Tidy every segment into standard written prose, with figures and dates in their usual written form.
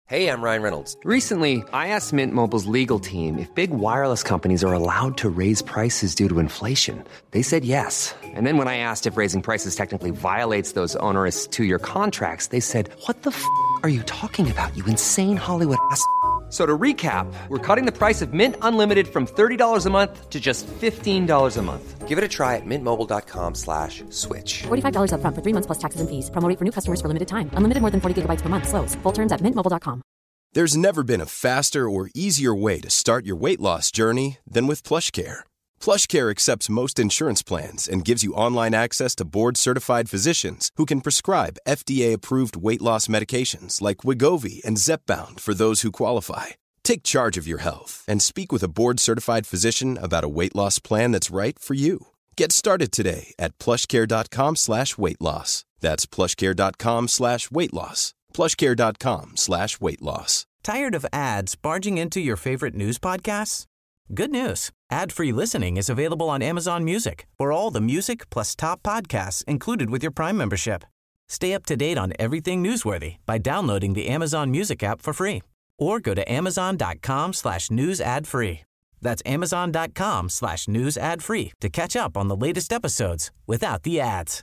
Hey, I'm Ryan Reynolds. Recently, I asked Mint Mobile's legal team if big wireless companies are allowed to raise prices due to inflation. They said yes. And then when I asked if raising prices technically violates those onerous two-year contracts, they said, "What the are you talking about, you insane Hollywood ass?" So to recap, we're cutting the price of Mint Unlimited from $30 a month to just $15 a month. Give it a try at mintmobile.com/switch. $45 up front for 3 months plus taxes and fees. Promo rate for new customers for limited time. Unlimited more than 40 gigabytes per month. Slows full terms at mintmobile.com. There's never been a faster or easier way to start your weight loss journey than with PlushCare. PlushCare accepts most insurance plans and gives you online access to board-certified physicians who can prescribe FDA-approved weight loss medications like Wegovy and Zepbound for those who qualify. Take charge of your health and speak with a board-certified physician about a weight loss plan that's right for you. Get started today at plushcare.com/weightloss. That's plushcare.com/weightloss. plushcare.com/weightloss. Tired of ads barging into your favorite news podcasts? Good news. Ad-free listening is available on Amazon Music for all the music plus top podcasts included with your Prime membership. Stay up to date on everything newsworthy by downloading the Amazon Music app for free or go to amazon.com/news ad free. That's amazon.com/news ad free to catch up on the latest episodes without the ads.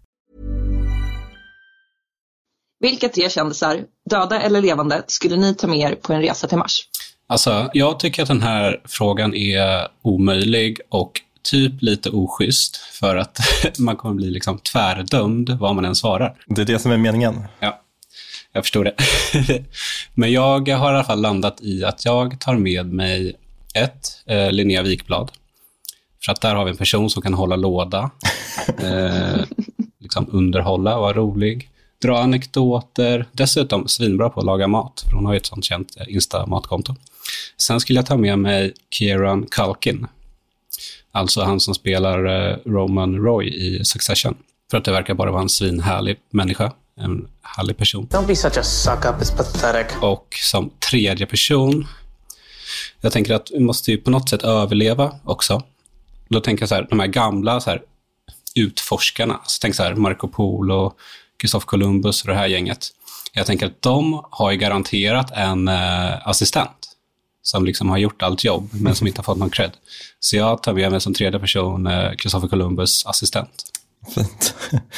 Vilka 3 kändisar, döda eller levande, skulle ni ta med er på en resa till Mars? Alltså, jag tycker att den här frågan är omöjlig och typ lite oschysst för att man kommer bli liksom tvärdömd vad man än svarar. Det är det som är meningen. Ja, jag förstår det. Men jag har i alla fall landat i att jag tar med mig Linnea Wikblad. För att där har vi en person som kan hålla låda, liksom underhålla, vara rolig, dra anekdoter, dessutom svinbra på att laga mat, för hon har ju ett sånt känt Insta-matkonto. Sen skulle jag ta med mig Kieran Culkin, alltså han som spelar Roman Roy i Succession, för att det verkar bara vara en svinhärlig människa, en härlig person. Don't be such a suck up, it's pathetic. Och som tredje person, jag tänker att vi måste ju på något sätt överleva också. Då tänker jag så här, de här gamla så här utforskarna, så tänk så här Marco Polo, Christopher Columbus och det här gänget. Jag tänker att de har ju garanterat en assistent som liksom har gjort allt jobb men som inte har fått någon cred. Så jag tar med mig som tredje person Christopher Columbus assistent. Fint.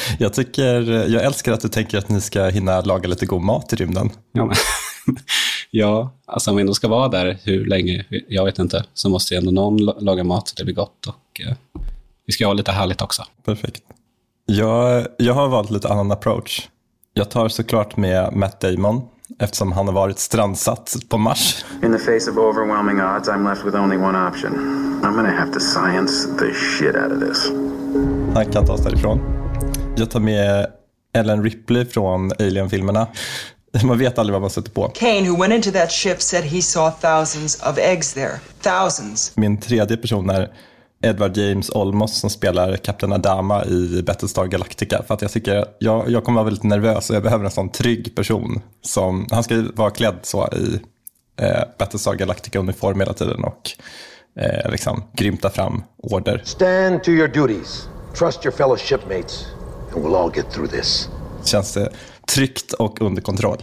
Jag älskar att du tänker att ni ska hinna laga lite god mat i rymden. Ja, men, ja, alltså om vi ändå ska vara där hur länge, jag vet inte, så måste ju ändå någon laga mat så det blir gott och vi ska ha lite härligt också. Perfekt. Jag har valt lite annan approach. Jag tar såklart med Matt Damon eftersom han har varit strandsatt på Mars. In the face of overwhelming odds, I'm left with only one option. I'm gonna have to science the shit out of this. Han kan ta oss därifrån. Jag tar med Ellen Ripley från Alien-filmerna. Man vet aldrig vad man sätter på. Kane, who went into that ship, said he saw thousands of eggs there. Thousands. Min tredje person är Edward James Olmos som spelar Kapten Adama i Battlestar Galactica. För att jag tycker, jag kommer vara väldigt nervös och jag behöver en sån trygg person. Han ska vara klädd så i Battlestar Galactica-uniform hela tiden och liksom grymta fram order. Stand to your duties. Trust your fellow shipmates and we'll all get through this. Känns det tryggt och under kontroll.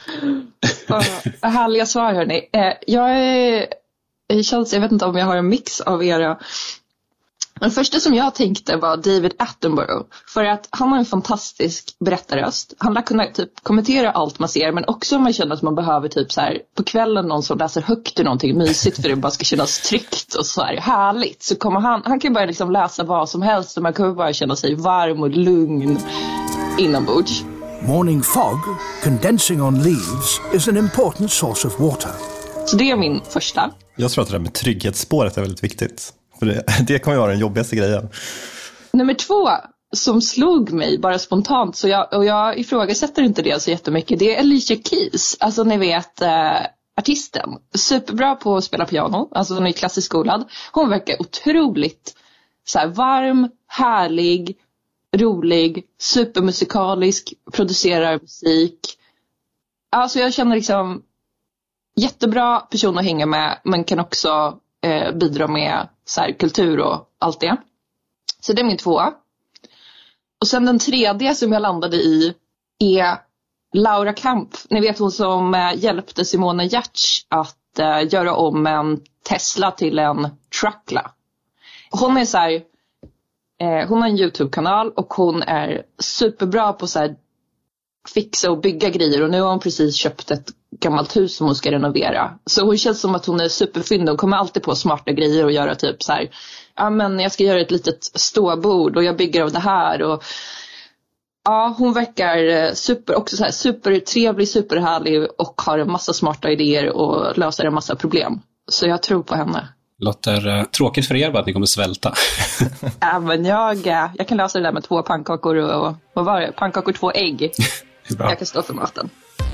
Härliga svar, hörni. Jag vet inte om jag har en mix av era. Den första som jag tänkte var David Attenborough. För att han har en fantastisk berättarröst. Han lär kunna typ kommentera allt man ser. Men också om man känner att man behöver typ så här på kvällen någon som läser högt ur någonting mysigt. För det bara ska kännas tryggt och så här härligt. Så kommer han kan bara liksom läsa vad som helst. Och man kommer bara känna sig varm och lugn inombords. Morning fog, condensing on leaves, is an important source of water. Så det är min första. Jag tror att det där med trygghetsspåret är väldigt viktigt. För det kommer ju vara den jobbigaste grejen. Nummer 2 som slog mig bara spontant, så jag ifrågasätter inte det så jättemycket. Det är Alicia Keys, alltså ni vet artisten. Superbra på att spela piano, alltså hon är klassiskt skolad. Hon verkar otroligt så här varm, härlig, rolig, supermusikalisk, producerar musik. Alltså jag känner liksom jättebra person att hänga med, men kan också bidra med så här, kultur och allt det. Så det är min 2. Och sen den tredje som jag landade i är Laura Kamp, ni vet hon som hjälpte Simone Giertz att göra om en Tesla till en Truckla. Hon är så här, hon har en YouTube-kanal och hon är superbra på så här fixa och bygga grejer, och nu har hon precis köpt ett gammalt hus som hon ska renovera. Så hon känns som att hon är superfyndig. Hon kommer alltid på smarta grejer och göra typ så här, ja men jag ska göra ett litet ståbord och jag bygger av det här. Och ja, hon verkar också så här supertrevlig, superhärlig och har en massa smarta idéer och löser en massa problem. Så jag tror på henne. Låter tråkigt för er bara att ni kommer svälta. Ja, men jag kan lösa det där med 2 pannkakor och vad var det? Pannkakor, 2 ägg. Jag kan stå för maten.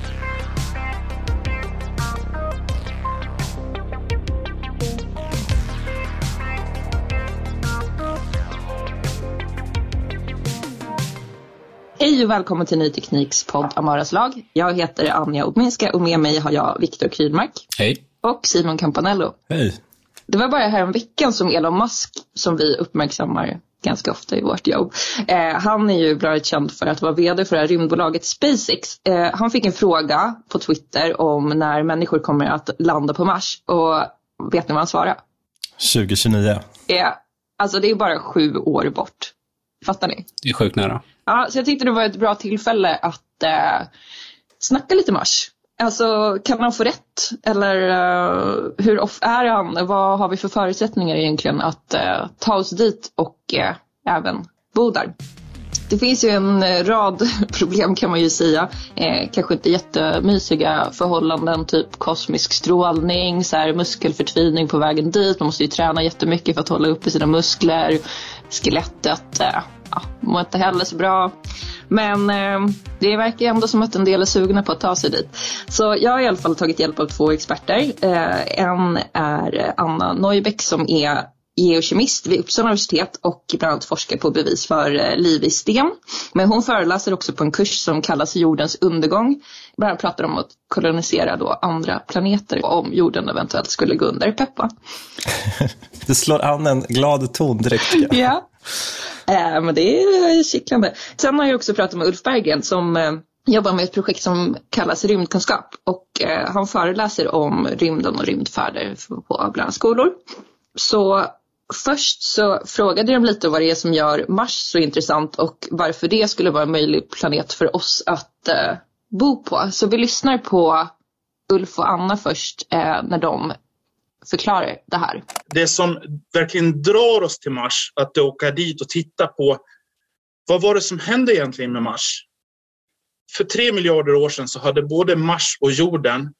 Hej och välkommen till Ny Tekniks podd Amaras lag. Jag heter Anja Obminska och med mig har jag Viktor Krylmark. Hej. Och Simon Campanello. Hej. Det var bara här en veckan som Elon Musk, som vi uppmärksammar ganska ofta i vårt jobb. Han är ju bra känd för att vara vd för det här rymdbolaget SpaceX. Han fick en fråga på Twitter om när människor kommer att landa på Mars. Och vet ni vad han svarade? 2029. Alltså det är bara 7 år bort. Fattar ni? Det är sjukt nära. Ja, så jag tyckte det var ett bra tillfälle att snacka lite Mars. Alltså, kan han få rätt? Eller hur off är han? Vad har vi för förutsättningar egentligen att ta oss dit och även bo där? Det finns ju en rad problem kan man ju säga. Kanske inte jättemysiga förhållanden, typ kosmisk strålning, så här, muskelförtvining på vägen dit. Man måste ju träna jättemycket för att hålla uppe sina muskler. Skelettet mår inte heller så bra. Men det verkar ändå som att en del är sugna på att ta sig dit. Så jag har i alla fall tagit hjälp av 2 experter. En är Anna Neubeck som är geokemist vid Uppsala universitet och bland annat forskar på bevis för liv i sten. Men hon föreläser också på en kurs som kallas Jordens undergång. Bland annat pratar om att kolonisera då andra planeter om jorden eventuellt skulle gå under. Peppa. Det slår an en glad ton direkt. Ja. Men det är kittlande. Sen har jag också pratat med Ulf Berggren som jobbar med ett projekt som kallas rymdkunskap. Och han föreläser om rymden och rymdfärder på bland annat skolor. Så först så frågade de lite vad det är som gör Mars så intressant och varför det skulle vara en möjlig planet för oss att bo på. Så vi lyssnar på Ulf och Anna först när de förklarar det här. Det som verkligen drar oss till Mars, att åka dit och titta på vad var det som hände egentligen med Mars. För 3 miljarder år sedan så hade både Mars och jorden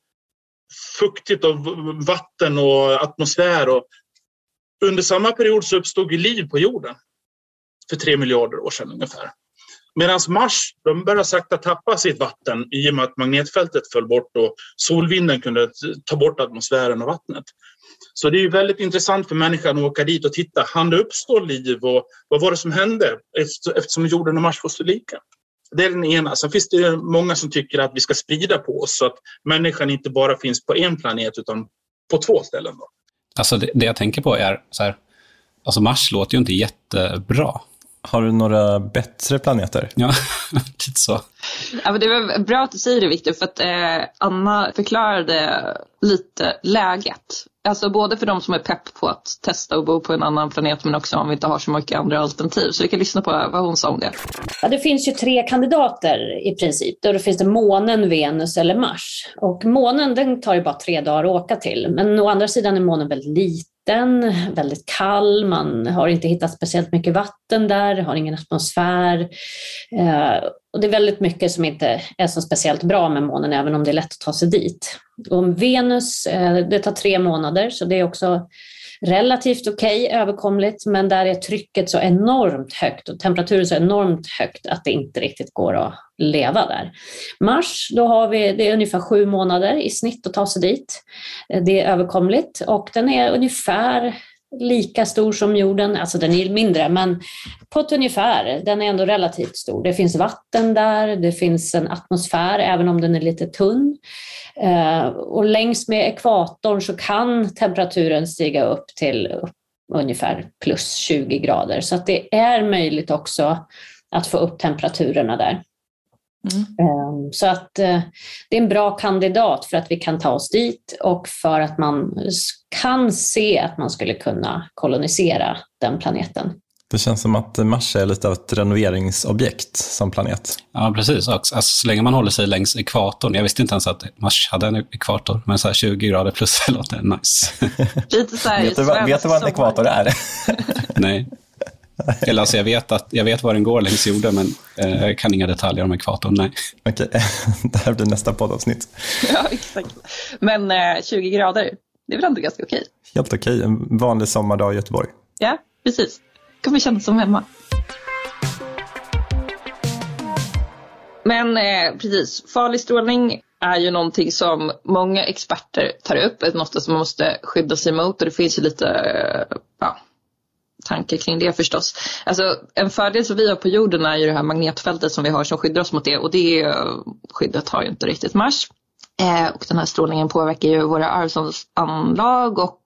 fuktigt av vatten och atmosfär, och under samma period så uppstod liv på jorden för 3 miljarder år sedan ungefär. Medan Mars, de började sakta tappa sitt vatten i och med att magnetfältet föll bort och solvinden kunde ta bort atmosfären och vattnet. Så det är ju väldigt intressant för människan att åka dit och titta. Han uppstår liv och vad var det som hände eftersom jorden och Mars var så lika? Det är den ena. Sen finns det många som tycker att vi ska sprida på oss så att människan inte bara finns på en planet utan på 2 ställen då. Alltså det jag tänker på är så här, alltså Mars låter ju inte jättebra. Har du några bättre planeter? Ja, lite så. Ja, men det var bra att du säger det, Victor, för att Anna förklarade lite läget. Alltså både för de som är pepp på att testa och bo på en annan planet, men också om vi inte har så mycket andra alternativ. Så vi kan lyssna på vad hon sa om det. Ja, det finns ju 3 kandidater i princip. Då finns det månen, Venus eller Mars. Och månen, den tar ju bara 3 dagar att åka till. Men å andra sidan är månen väldigt liten, väldigt kall. Man har inte hittat speciellt mycket vatten där, har ingen atmosfär. Och det är väldigt mycket som inte är så speciellt bra med månen, även om det är lätt att ta sig dit. Och Venus, det tar 3 månader, så det är också relativt okej, överkomligt, men där är trycket så enormt högt och temperaturen så enormt högt att det inte riktigt går att leva där. Mars, då har vi, det är ungefär 7 månader i snitt att ta sig dit. Det är överkomligt och den är ungefär lika stor som jorden, alltså den är mindre, men på ett ungefär, den är ändå relativt stor. Det finns vatten där, det finns en atmosfär även om den är lite tunn. Och längs med ekvatorn så kan temperaturen stiga upp till ungefär plus 20 grader. Så att det är möjligt också att få upp temperaturerna där. Så att det är en bra kandidat för att vi kan ta oss dit och för att man kan se att man skulle kunna kolonisera den planeten. Det känns som att Mars är lite av ett renoveringsobjekt som planet. Ja, precis. Alltså, så länge man håller sig längs ekvatorn. Jag visste inte ens att Mars hade en ekvator, men så här 20 grader plus låter nice. Lite så här, vet du vad en ekvator är? Nej. Eller alltså jag vet var den går längs jorden, men jag kan inga detaljer om ekvatorn, nej. Okej, det här blir nästa poddavsnitt. Ja, exakt. Men 20 grader, det är väl ändå ganska okej? Helt okej, en vanlig sommardag i Göteborg. Ja, precis. Kommer kännas som hemma. Men precis, farlig strålning är ju någonting som många experter tar upp. Något som man måste skydda sig mot, och det finns ju lite tankar kring det förstås. Alltså en fördel som vi har på jorden är ju det här magnetfältet som vi har som skyddar oss mot det, och det skyddet har ju inte riktigt Mars. Och den här strålningen påverkar ju våra arvsanlag och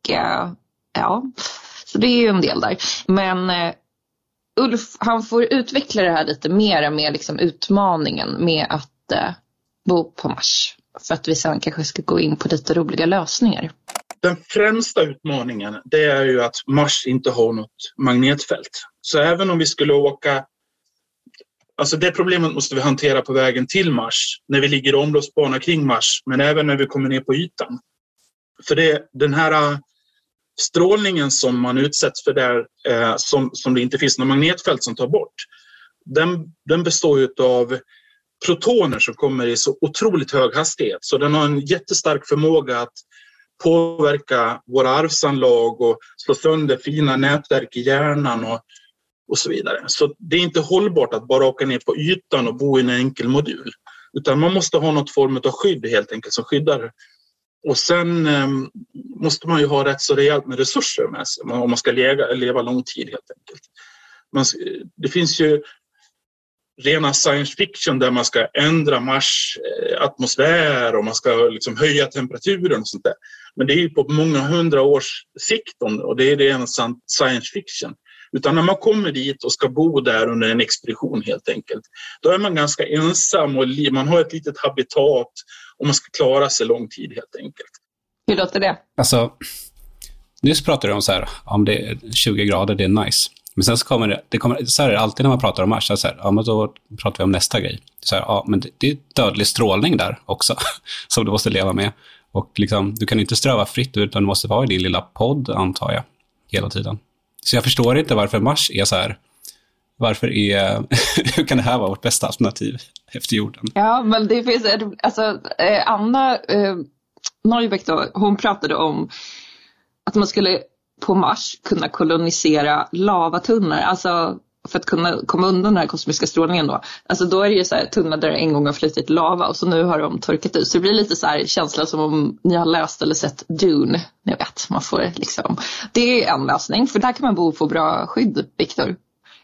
så det är ju en del där. Men Ulf, han får utveckla det här lite mer med liksom utmaningen med att bo på Mars. För att vi sen kanske ska gå in på lite roliga lösningar. Den främsta utmaningen, det är ju att Mars inte har något magnetfält. Så även om vi skulle åka, alltså det problemet måste vi hantera på vägen till Mars, när vi ligger i omloppsbana kring Mars, men även när vi kommer ner på ytan. För den här strålningen som man utsätts för där, som det inte finns något magnetfält som tar bort, den består ju av protoner som kommer i så otroligt hög hastighet. Så den har en jättestark förmåga att påverka våra arvsanlag och slå sönder fina nätverk i hjärnan och så vidare. Så det är inte hållbart att bara åka ner på ytan och bo i en enkel modul. Utan man måste ha något form av skydd helt enkelt som skyddar. Och sen måste man ju ha rätt så rejält med resurser med sig om man ska leva lång tid helt enkelt. Det finns ju rena science fiction där man ska ändra Mars atmosfär och man ska liksom höja temperaturen och sånt där. Men det är ju på många 100 års sikt och det är rena science fiction. Utan när man kommer dit och ska bo där under en expedition helt enkelt, då är man ganska ensam och man har ett litet habitat och man ska klara sig lång tid helt enkelt. Hur låter det? Alltså, nyss pratade du om så här, om det är 20 grader, det är nice. Men sen så kommer så här är det alltid när man pratar om Mars, så här, men då pratar vi om nästa grej. Så här, men det är dödlig strålning där också som du måste leva med. Och liksom, du kan inte ströva fritt utan du måste vara i din lilla podd, antar jag, hela tiden. Så jag förstår inte varför Mars är så här. Hur kan det här vara vårt bästa alternativ efter jorden? Ja, men det finns, alltså Anna Neubeck då, hon pratade om att man skulle på Mars kunna kolonisera lavatunnor, alltså för att kunna komma undan den här kosmiska strålningen då. Alltså då är det ju så här tunnor där det en gång har flyttit lava och så nu har de torkat ut. Så det blir lite så här känsla som om ni har läst eller sett Dune. Ni vet, man får liksom. Det är en lösning, för där kan man bo och få bra skydd, Viktor.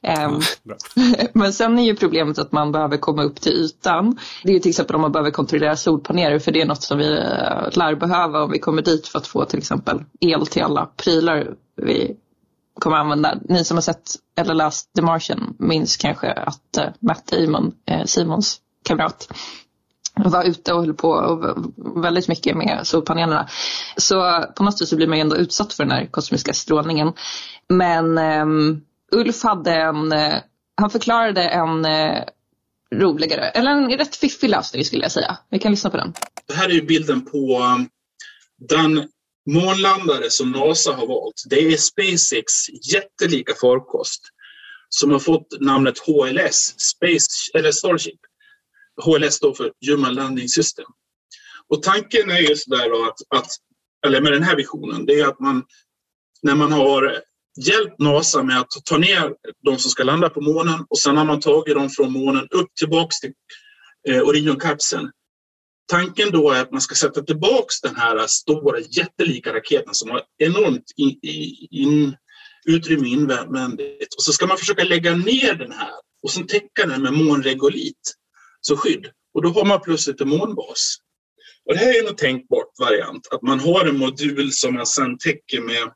Men sen är ju problemet att man behöver komma upp till ytan. Det är ju till exempel om man behöver kontrollera solpaneler, för det är något som vi lär behöva om vi kommer dit för att få till exempel el till alla prylar vi kommer använda. Ni som har sett eller läst The Martian minns kanske att Matt Damon, Simons kamrat, var ute och höll på väldigt mycket med solpanelerna. Så på något sätt så blir man ändå utsatt för den här kosmiska strålningen. Men Ulf hade han förklarade en roligare, eller en rätt fiffig lösning skulle jag säga. Vi kan lyssna på den. Det här är ju bilden på den månlandare som NASA har valt. Det är SpaceX jättelika farkost som har fått namnet HLS, Starship. HLS står för Human Landing System. Och tanken är ju sådär då eller med den här visionen, det är att när man har hjälpt NASA med att ta ner de som ska landa på månen och sen har man tagit dem från månen upp tillbaks till Orion-kapseln. Tanken då är att man ska sätta tillbaks den här stora jättelika raketen som har enormt utrymme invändigt. Och så ska man försöka lägga ner den här och sen täcka den med månregolit som skydd. Och då har man plötsligt en månbas. Och det här är en tänkbart variant. Att man har en modul som man sen täcker med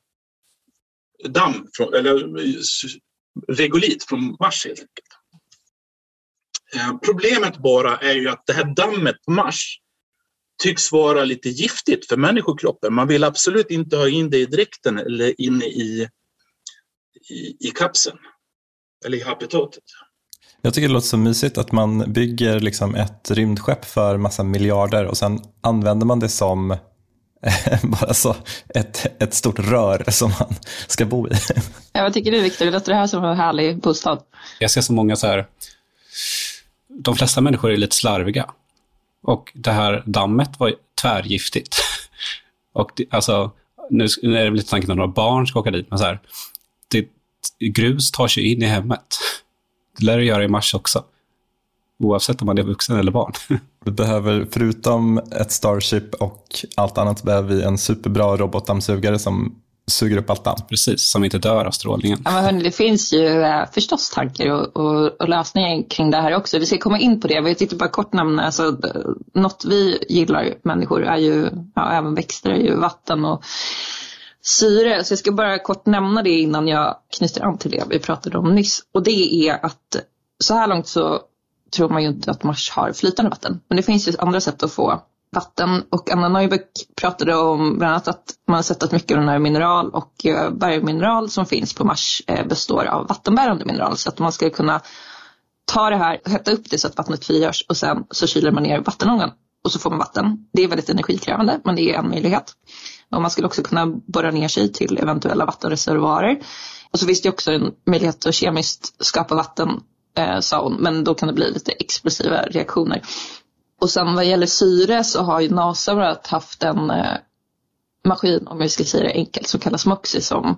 damm eller regolit från Mars helt enkelt. Problemet bara är ju att det här dammet på Mars tycks vara lite giftigt för människokroppen. Man vill absolut inte ha in det i dräkten eller inne i kapseln eller i habitatet. Jag tycker det låter så mysigt att man bygger liksom ett rymdskepp för massa miljarder och sen använder man det som bara så ett stort rör som man ska bo i. Ja, vad tycker du, Victor? Låter det här som en härlig bostad? Jag ser så många så här, de flesta människor är lite slarviga. Och det här dammet var tvärgiftigt. Och det, alltså, nu är det lite tanken att några barn ska åka dit, men så här, grus tar sig in i hemmet. Det lär det göra i Mars också. Oavsett om man är vuxen eller barn. Vi behöver, förutom ett Starship och allt annat, behöver vi en superbra robotdammsugare som suger upp allt damm. Precis, som inte dör av strålningen. Ja, men hörni, det finns ju förstås tankar och lösningar kring det här också. Vi ska komma in på det. Vi tittar bara kort namn. Alltså, något vi gillar, människor, är ju, även växter, är ju vatten och syre. Så jag ska bara kort nämna det innan jag knyter an till det vi pratade om nyss. Och det är att så här långt så tror man ju inte att Mars har flytande vatten. Men det finns ju andra sätt att få vatten. Och Anna Neubeck pratade om bland annat att man har sett att mycket av den här mineral och bergmineral som finns på Mars består av vattenbärande mineral. Så att man ska kunna ta det här, hetta upp det så att vattnet frigörs och sen så kyler man ner vattenångan och så får man vatten. Det är väldigt energikrävande, men det är en möjlighet. Och man skulle också kunna borra ner sig till eventuella vattenreservoarer. Och så finns det också en möjlighet att kemiskt skapa vatten, sa hon, men då kan det bli lite explosiva reaktioner. Och sen vad gäller syre så har ju NASA haft en maskin, om jag ska säga det enkelt, som kallas MOXIE, som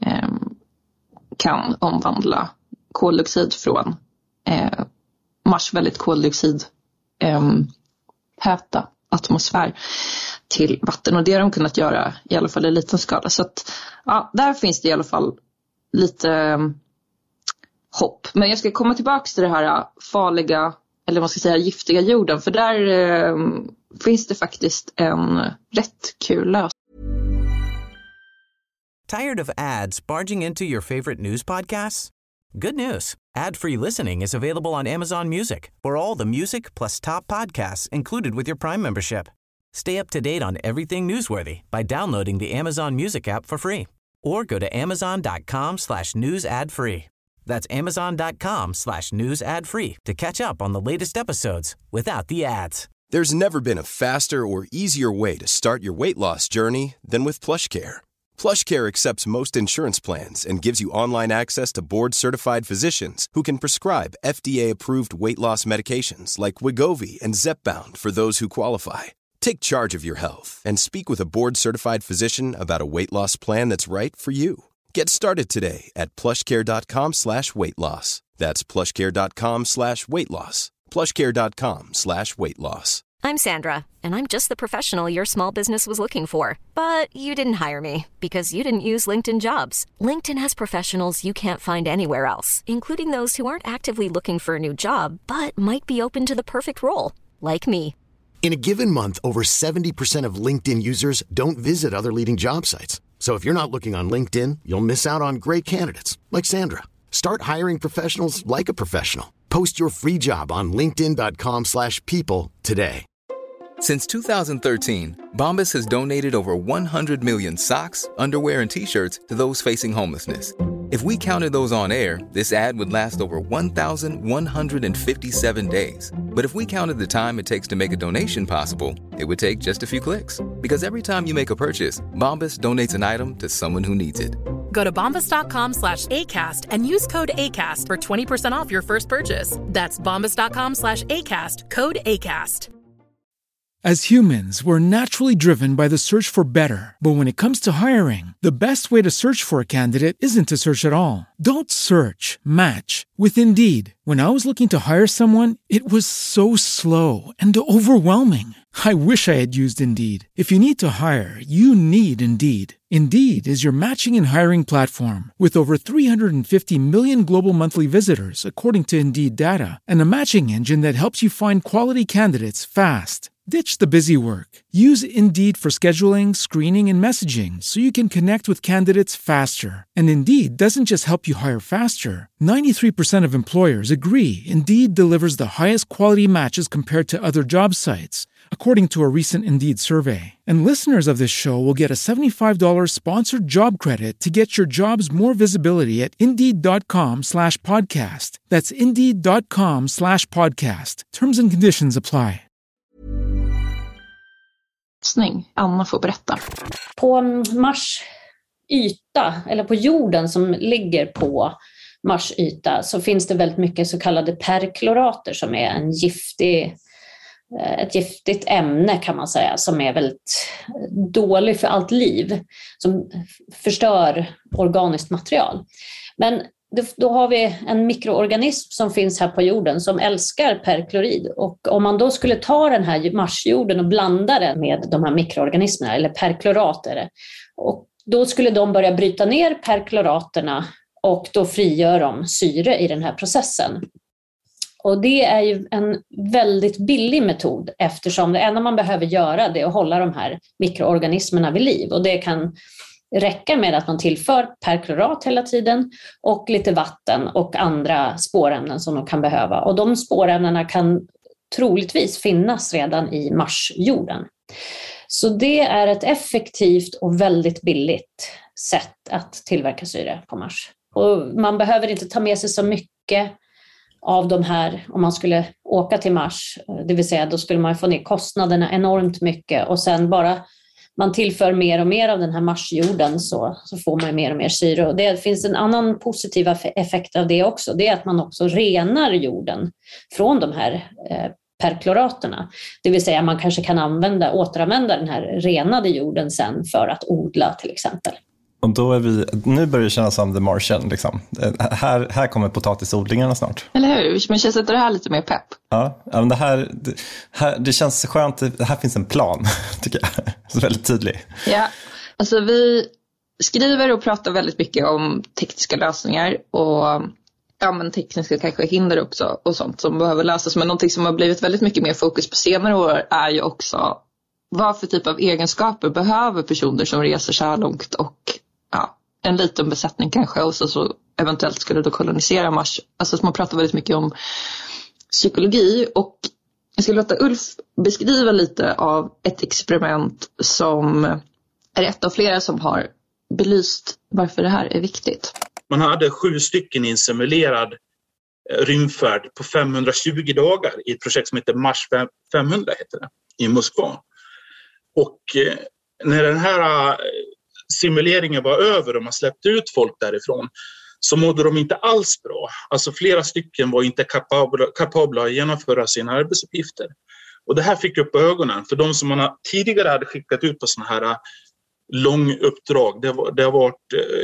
kan omvandla koldioxid från Mars väldigt koldioxid täta atmosfär till vatten. Och det har de kunnat göra i alla fall i liten skala. Så att, ja, där finns det i alla fall lite hopp. Men jag ska komma tillbaka till det här farliga, eller man ska säga giftiga jorden. För där finns det faktiskt en rätt kul lösning. Tired of ads barging into your favorite news podcasts? Good news. Ad-free listening is available on Amazon Music for all the music plus top podcasts included with your Prime membership. Stay up to date on everything newsworthy by downloading the Amazon Music app for free or go to amazon.com/news ad free. That's amazon.com/news ad free to catch up on the latest episodes without the ads. There's never been a faster or easier way to start your weight loss journey than with PlushCare. PlushCare accepts most insurance plans and gives you online access to board-certified physicians who can prescribe FDA-approved weight loss medications like Wegovy and Zepbound for those who qualify. Take charge of your health and speak with a board-certified physician about a weight loss plan that's right for you. Get started today at plushcare.com/weightloss. That's plushcare.com/weightloss. plushcare.com/weightloss. I'm Sandra, and I'm just the professional your small business was looking for. But you didn't hire me because you didn't use LinkedIn Jobs. LinkedIn has professionals you can't find anywhere else, including those who aren't actively looking for a new job, but might be open to the perfect role, like me. In a given month, over 70% of LinkedIn users don't visit other leading job sites. So if you're not looking on LinkedIn, you'll miss out on great candidates like Sandra. Start hiring professionals like a professional. Post your free job on linkedin.com/people today. Since 2013, Bombas has donated over 100 million socks, underwear, and T-shirts to those facing homelessness. If we counted those on air, this ad would last over 1,157 days. But if we counted the time it takes to make a donation possible, it would take just a few clicks. Because every time you make a purchase, Bombas donates an item to someone who needs it. Go to bombas.com/ACAST and use code ACAST for 20% off your first purchase. That's bombas.com/ACAST, code ACAST. As humans, we're naturally driven by the search for better. But when it comes to hiring, the best way to search for a candidate isn't to search at all. Don't search, match with Indeed. When I was looking to hire someone, it was so slow and overwhelming. I wish I had used Indeed. If you need to hire, you need Indeed. Indeed is your matching and hiring platform with over 350 million global monthly visitors, according to Indeed data, and a matching engine that helps you find quality candidates fast. Ditch the busy work. Use Indeed for scheduling, screening, and messaging so you can connect with candidates faster. And Indeed doesn't just help you hire faster. 93% of employers agree Indeed delivers the highest quality matches compared to other job sites, according to a recent Indeed survey. And listeners of this show will get a $75 sponsored job credit to get your jobs more visibility at Indeed.com/podcast. That's Indeed.com/podcast. Terms and conditions apply. Anna får berätta. På Mars yta, eller på jorden som ligger på Mars yta, så finns det väldigt mycket så kallade perklorater som är ett giftigt ämne kan man säga, som är väldigt dålig för allt liv, som förstör organiskt material. Men då har vi en mikroorganism som finns här på jorden som älskar perklorid, och om man då skulle ta den här marsjorden och blanda den med de här mikroorganismerna eller perklorater, och då skulle de börja bryta ner perkloraterna och då frigör de syre i den här processen. Och det är ju en väldigt billig metod, eftersom det enda man behöver göra det är att hålla de här mikroorganismerna vid liv, och det kan räcka med att man tillför perklorat hela tiden och lite vatten och andra spårämnen som de kan behöva. Och de spårämnena kan troligtvis finnas redan i marsjorden. Så det är ett effektivt och väldigt billigt sätt att tillverka syre på Mars. Och man behöver inte ta med sig så mycket av de här om man skulle åka till Mars. Det vill säga, då skulle man få ner kostnaderna enormt mycket, och sen bara man tillför mer och mer av den här marsjorden så får man mer och mer syre. Och det finns en annan positiv effekt av det också. Det är att man också renar jorden från de här perkloraterna. Det vill säga, man kanske kan återanvända den här renade jorden sen för att odla till exempel. Och då är nu börjar det kännas som The Martian. Liksom. Här kommer potatisodlingarna snart. Eller hur? Men känns inte det här lite mer pepp? Ja, men det känns skönt. Det här finns en plan, tycker jag. Så väldigt tydlig. Ja, alltså vi skriver och pratar väldigt mycket om tekniska lösningar och men tekniska kanske hinder också och sånt som behöver lösas. Men någonting som har blivit väldigt mycket mer fokus på senare år är ju också vad för typ av egenskaper behöver personer som reser så här långt, och en liten besättning kanske, och så eventuellt skulle då kolonisera Mars. Alltså man pratar väldigt mycket om psykologi, och jag ska låta Ulf beskriva lite av ett experiment som är ett av flera som har belyst varför det här är viktigt. Man hade 7 stycken i en simulerad rymdfärd på 520 dagar i ett projekt som heter Mars 500 heter det, i Moskva. Och när den här simuleringen var över och man släppte ut folk därifrån, så mådde de inte alls bra. Alltså flera stycken var inte kapabla att genomföra sina arbetsuppgifter. Och det här fick upp ögonen för de som man tidigare hade skickat ut på såna här långuppdrag. Det har varit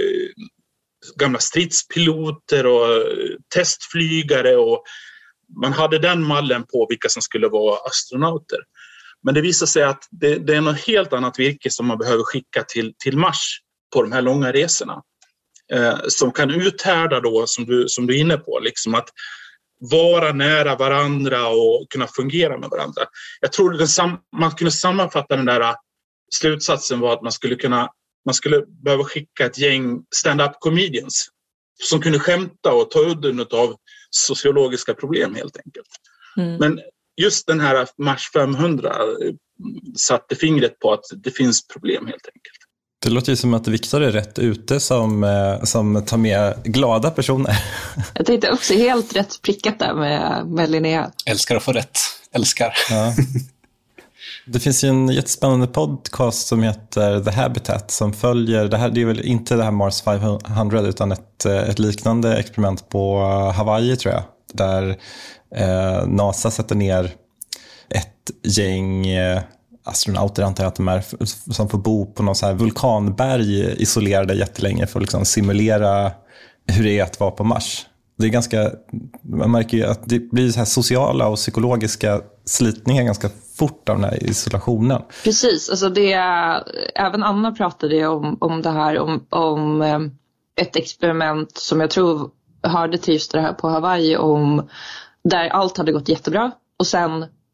gamla stridspiloter och testflygare, och man hade den mallen på vilka som skulle vara astronauter. Men det visar sig att det är något helt annat virke som man behöver skicka till Mars på de här långa resorna. Som kan uthärda då, som du är inne på, liksom att vara nära varandra och kunna fungera med varandra. Jag tror man kunde sammanfatta den där slutsatsen var att man skulle behöva skicka ett gäng stand-up comedians som kunde skämta och ta udden av sociologiska problem helt enkelt. Mm. Men just den här Mars 500 satte fingret på att det finns problem helt enkelt. Det låter ju som att Viktor är rätt ute som tar med glada personer. Jag tänkte också helt rätt prickat där med Linnea. Älskar att få rätt. Älskar. Ja. Det finns ju en jättespännande podcast som heter The Habitat som följer, det är väl inte det här Mars 500 utan ett liknande experiment på Hawaii tror jag. Där NASA sätter ner ett gäng astronauter, antar jag att de är, som får bo på någon så här vulkanberg isolerade jättelänge för att liksom simulera hur det är att vara på Mars. Det är ganska, man märker ju att det blir så här sociala och psykologiska slitningar ganska fort av den här isolationen. Precis, alltså även Anna pratade om det här, om ett experiment som jag tror hörde till just det här på Hawaii, där allt hade gått jättebra och sen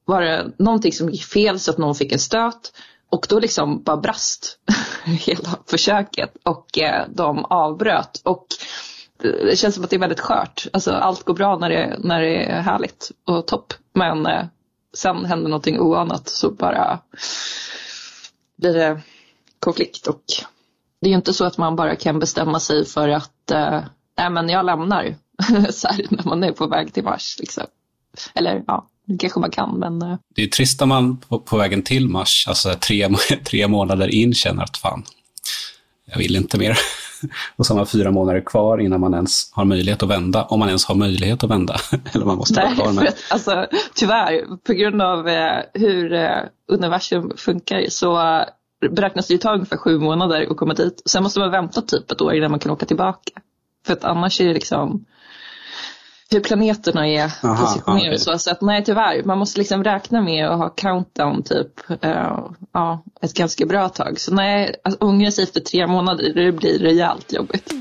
var det någonting som gick fel så att någon fick en stöt. Och då liksom bara brast hela försöket och de avbröt. Och det känns som att det är väldigt skört. Alltså allt går bra när det är härligt och topp. Men sen händer någonting oanat så bara blir det konflikt. Och det är ju inte så att man bara kan bestämma sig för att nej men jag lämnar så här, när man är på väg till Mars liksom. Eller ja, det kanske man kan, men det är trist om man på vägen till Mars, alltså 3 månader in, känner att fan, jag vill inte mer. Och så har man 4 månader kvar innan man ens har möjlighet att vända, om man ens har möjlighet att vända. Eller man måste vara kvar med. Alltså, tyvärr, på grund av hur universum funkar så beräknas det ju ta ungefär 7 månader att komma dit. Sen måste man vänta typ ett år innan man kan åka tillbaka. För att annars är det liksom hur planeterna är positionerade. Så att nej, tyvärr, man måste liksom räkna med att ha countdown typ ett ganska bra tag. Så nej, alltså, ångra sig efter 3 månader, det blir rejält jobbigt.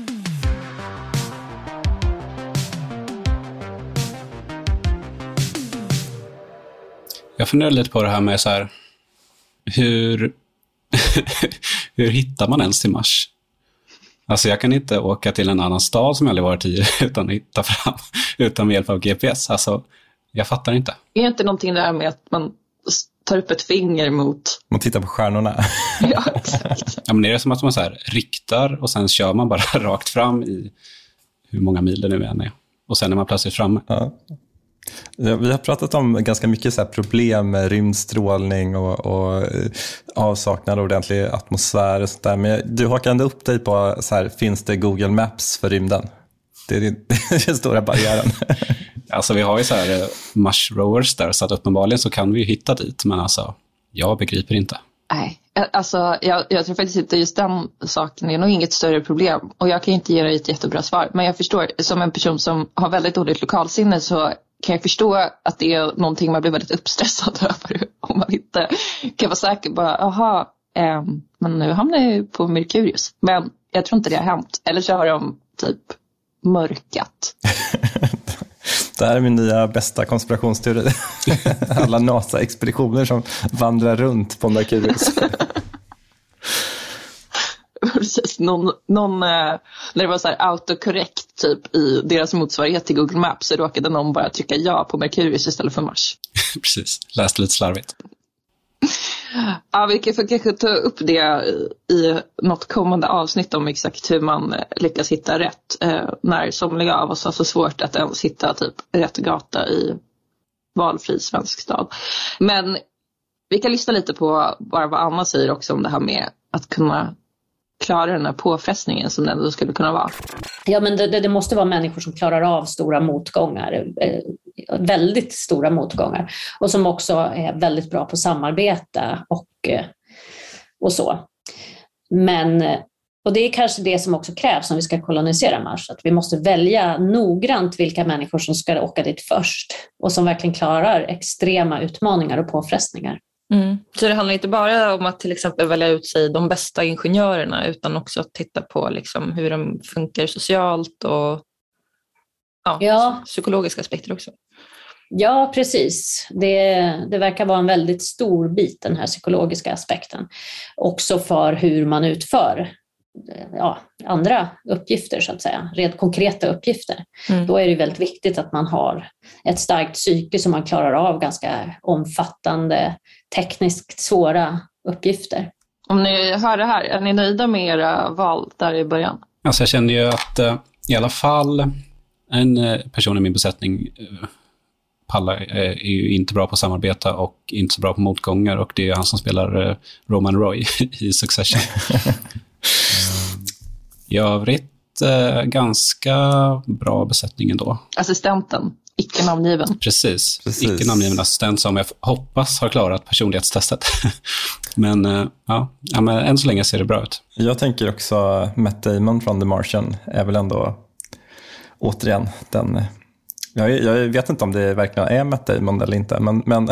Jag funderar lite på det här med så här, hur hittar man ens till Mars? Alltså jag kan inte åka till en annan stad som jag aldrig varit i utan att hitta fram, utan med hjälp av GPS. Alltså, jag fattar inte. Är inte någonting där med att man tar upp ett finger mot... Man tittar på stjärnorna. Ja, exakt. Ja, men är det som att man så här riktar och sen kör man bara rakt fram i hur många mil det nu än är. Och sen är man plötsligt framme. Ja. Ja, vi har pratat om ganska mycket så här problem med rymdstrålning och avsaknad av ordentlig atmosfär och sånt där. Men du hakar ändå upp dig på så här, finns det Google Maps för rymden? Det är den stora barriären. Alltså vi har ju så här Mars rovers där, så att uppenbarligen så kan vi ju hitta dit. Men alltså, jag begriper inte. Nej, alltså jag tror faktiskt inte just den saken. Det är nog inget större problem. Och jag kan inte ge dig ett jättebra svar. Men jag förstår, som en person som har väldigt dåligt lokalsinne så kan jag förstå att det är någonting man blir väldigt uppstressad över. Om man inte kan vara säker på, men nu hamnar jag på Merkurius. Men jag tror inte det har hänt. Eller så har de typ mörkat. Det här är min nya bästa konspirationsteori. Alla NASA-expeditioner som vandrar runt på Merkurius. Precis, någon när det var så här autocorrect typ i deras motsvarighet till Google Maps så råkade någon bara trycka ja på Merkurius istället för Mars. Precis, läste lite slarvigt. Ja, vi kan kanske ta upp det i något kommande avsnitt om exakt hur man lyckas hitta rätt när somliga av oss har så svårt att ens hitta typ rätt gata i valfri svensk stad. Men vi kan lyssna lite på bara vad Anna säger också om det här med att kunna klara den här påfrestningen som det ändå skulle kunna vara. Ja, men det måste vara människor som klarar av stora motgångar, väldigt stora motgångar, och som också är väldigt bra på samarbete och så. Men, och det är kanske det som också krävs om vi ska kolonisera Mars, att vi måste välja noggrant vilka människor som ska åka dit först och som verkligen klarar extrema utmaningar och påfrestningar. Mm. Så det handlar inte bara om att till exempel välja ut sig de bästa ingenjörerna utan också att titta på liksom hur de funkar socialt och psykologiska aspekter också. Ja, precis. Det verkar vara en väldigt stor bit, den här psykologiska aspekten. Också för hur man utför andra uppgifter så att säga, rent konkreta uppgifter. Då är det väldigt viktigt att man har ett starkt psyke som man klarar av ganska omfattande, tekniskt svåra uppgifter. Om ni hör det här, är ni nöjda med era val där i början? Alltså jag kände ju att i alla fall en person i min besättning är ju inte bra på att samarbeta och inte så bra på motgångar, och det är han som spelar Roman Roy i Succession. I övrigt ganska bra besättning ändå. Assistenten, icke-namngiven. Precis. Icke-namngiven assistent som jag hoppas har klarat personlighetstestet. men men än så länge ser det bra ut. Jag tänker också Matt Damon från The Martian är väl ändå återigen den... Jag vet inte om det verkligen är Matt Damon eller inte, men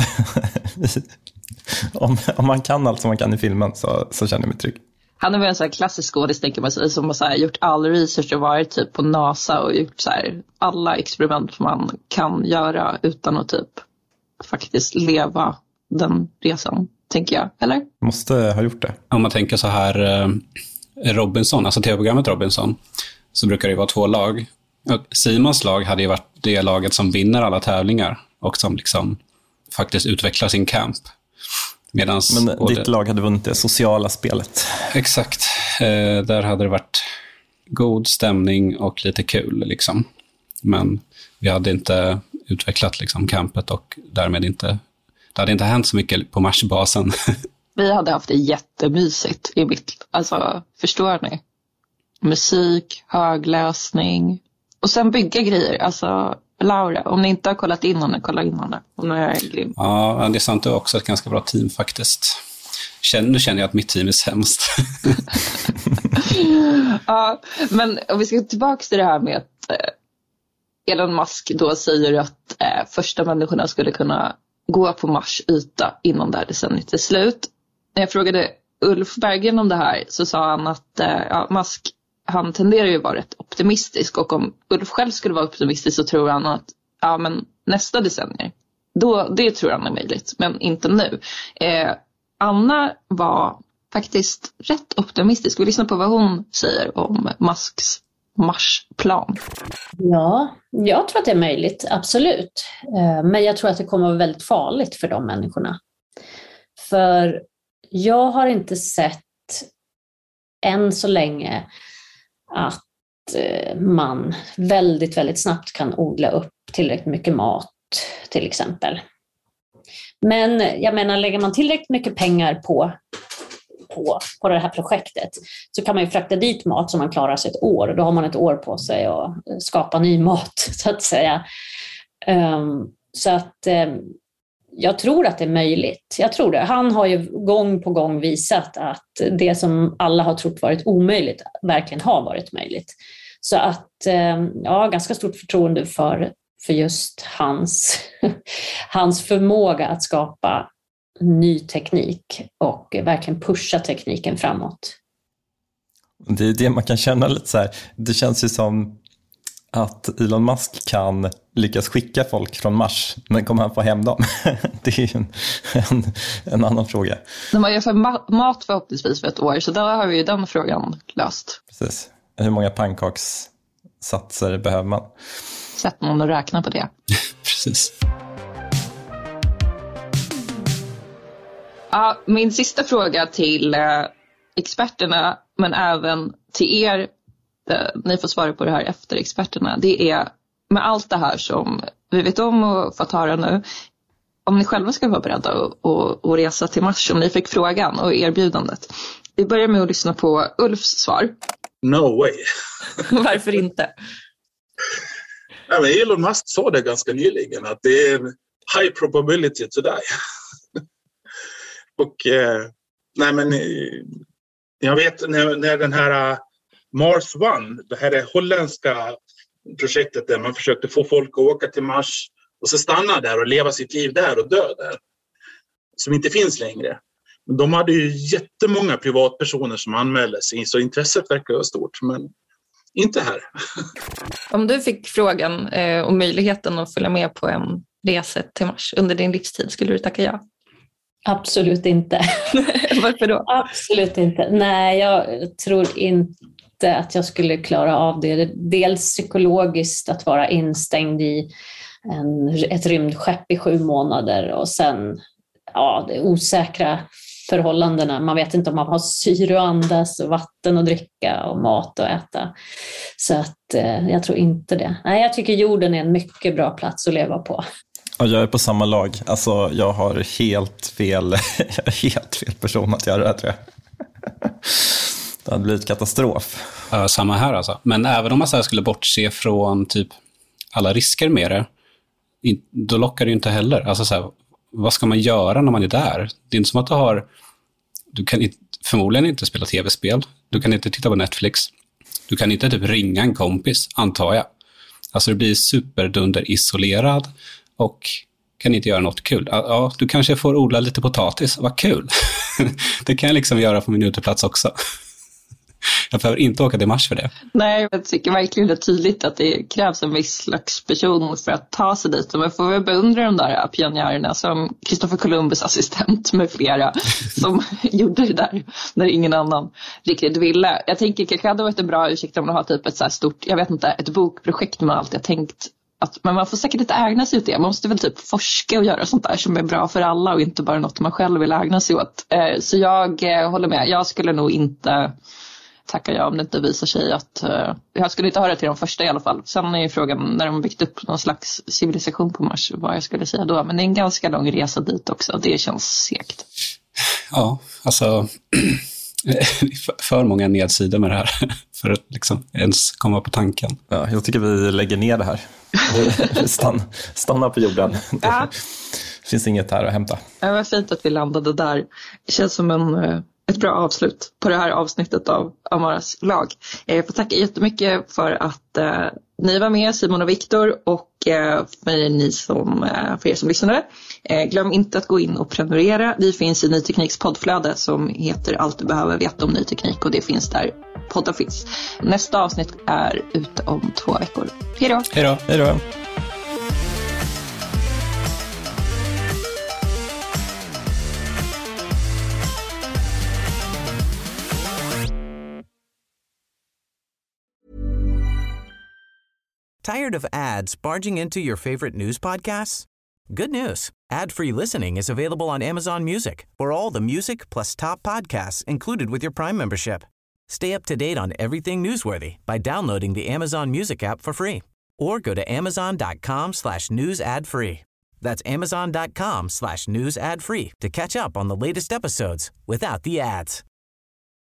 om man kan allt som man kan i filmen så känner jag mig trygg. Han är väl en sån här klassisk skådis, tänker man sig, som har så här gjort all research och varit typ på NASA och gjort så här alla experiment man kan göra utan att typ faktiskt leva den resan, tänker jag, eller? Måste ha gjort det. Om man tänker så här, Robinson, alltså tv-programmet Robinson, så brukar det vara 2 lag. Och Simons lag hade ju varit det laget som vinner alla tävlingar och som liksom faktiskt utvecklar sin camp. Medans men ditt lag hade vunnit det sociala spelet. Exakt. Där hade det varit god stämning och lite kul liksom. Men vi hade inte utvecklat liksom campet och därmed inte, det hade inte hänt så mycket på matchbasen. Vi hade haft det jättemysigt i mitt, alltså förstår ni? Musik, högläsning och sen bygga grejer, alltså Laura, om ni inte har kollat in henne, kolla in henne. Hon är grym. Ja, det är sant, det är också ett ganska bra team faktiskt. Nu känner jag att mitt team är sämst. Ja, men om vi ska tillbaka till det här med att Elon Musk då säger att första människorna skulle kunna gå på Mars yta innan det här decenniet är slut. När jag frågade Ulf Berggren om det här så sa han att Musk, han tenderar ju att vara rätt optimistisk, och om Ulf själv skulle vara optimistisk så tror han att men nästa decennier, då, det tror han är möjligt, men inte nu. Anna var faktiskt rätt optimistisk. Vi lyssnar på vad hon säger om Musks Marsplan. Ja, jag tror att det är möjligt, absolut. Men jag tror att det kommer att vara väldigt farligt för de människorna. För jag har inte sett än så länge att man väldigt, väldigt snabbt kan odla upp tillräckligt mycket mat, till exempel. Men jag menar, lägger man tillräckligt mycket pengar på det här projektet så kan man ju frakta dit mat som man klarar sig ett år. Då har man ett år på sig att skapa ny mat, så att säga. Så att jag tror att det är möjligt. Jag tror det. Han har ju gång på gång visat att det som alla har trott varit omöjligt verkligen har varit möjligt. Så att ganska stort förtroende för just hans förmåga att skapa ny teknik och verkligen pusha tekniken framåt. Det är det man kan känna lite så här. Det känns ju som att Elon Musk kan lyckas skicka folk från Mars, men kommer han få hem dem? Det är ju en annan fråga. De har ju för mat förhoppningsvis för ett år, så där har vi ju den frågan löst. Precis. Hur många pannkakssatser behöver man? Sätt någon att räkna på det. Precis. Ja, min sista fråga till experterna, men även till er, ni får svara på det här efter experterna, det är med allt det här som vi vet om och fått höra nu, om ni själva ska vara beredda att resa till Mars, om ni fick frågan och erbjudandet. Vi börjar med att lyssna på Ulfs svar. No way. Varför inte? Ja, men Elon Musk sa det ganska nyligen, att det är en high probability to die. Och jag vet när den här Mars One, det här är holländska projektet där man försökte få folk att åka till Mars och så stanna där och leva sitt liv där och dö där, som inte finns längre. Men de hade ju jättemånga privatpersoner som anmälde sig, så intresset verkar vara stort, men inte här. Om du fick frågan och möjligheten att följa med på en resa till Mars under din livstid, skulle du tacka ja? Absolut inte. Varför då? Absolut inte. Nej, jag tror inte att jag skulle klara av det. Dels psykologiskt att vara instängd i ett rymdskepp i 7 månader och sen det osäkra förhållandena. Man vet inte om man har syre att andas, och vatten att dricka och mat att äta. Så att jag tror inte det. Nej, jag tycker jorden är en mycket bra plats att leva på. Och jag är på samma lag. Alltså, jag har helt fel person att göra det här, tror jag. Det hade blivit katastrof. Samma här alltså. Men även om man så här skulle bortse från typ alla risker med det, då lockar det ju inte heller. Alltså så här, vad ska man göra när man är där? Det är inte som att du kan förmodligen inte spela tv-spel. Du kan inte titta på Netflix. Du kan inte typ ringa en kompis, antar jag. Alltså det blir superdunder isolerad och kan inte göra något kul. Ja, du kanske får odla lite potatis. Vad kul. Det kan jag liksom göra på min uteplats också. Jag behöver inte åka till Mars för det. Nej, jag tycker verkligen det är tydligt att det krävs en viss slags person för att ta sig dit. Och man får väl beundra de där pionjärerna som Christopher Columbus assistent med flera som gjorde det där när ingen annan riktigt ville. Jag tänker att det hade varit en bra ursäkt om man har typ ett så här stort, jag vet inte, ett bokprojekt med allt jag tänkt. Men man får säkert inte ägna sig åt det. Man måste väl typ forska och göra sånt där som är bra för alla och inte bara något man själv vill ägna sig åt. Så jag håller med. Jag skulle nog inte tacka ja om det inte visar sig att... jag skulle inte höra till de första i alla fall. Sen är ju frågan när de byggt upp någon slags civilisation på Mars vad jag skulle säga då. Men det är en ganska lång resa dit också. Det känns segt. Ja, alltså... för många nedsidor med det här för att liksom ens komma på tanken. Ja, jag tycker vi lägger ner det här. Stanna på jorden. Ja. Det finns inget här att hämta. Det var fint att vi landade där. Det känns som ett bra avslut på det här avsnittet av Amaras lag. Jag får tacka jättemycket för att ni var med, Simon och Viktor, och för er som lyssnade. Glöm inte att gå in och prenumerera. Vi finns i Ny Tekniks poddflöde som heter Allt du behöver veta om ny teknik, och det finns där poddar finns. Nästa avsnitt är ute om 2 veckor. Hej då! Hej då! Hej då! Tired of ads barging into your favorite news podcasts? Good news. Ad-free listening is available on Amazon Music for all the music plus top podcasts included with your Prime membership. Stay up to date on everything newsworthy by downloading the Amazon Music app for free or go to amazon.com/news ad free. That's amazon.com/news ad free to catch up on the latest episodes without the ads.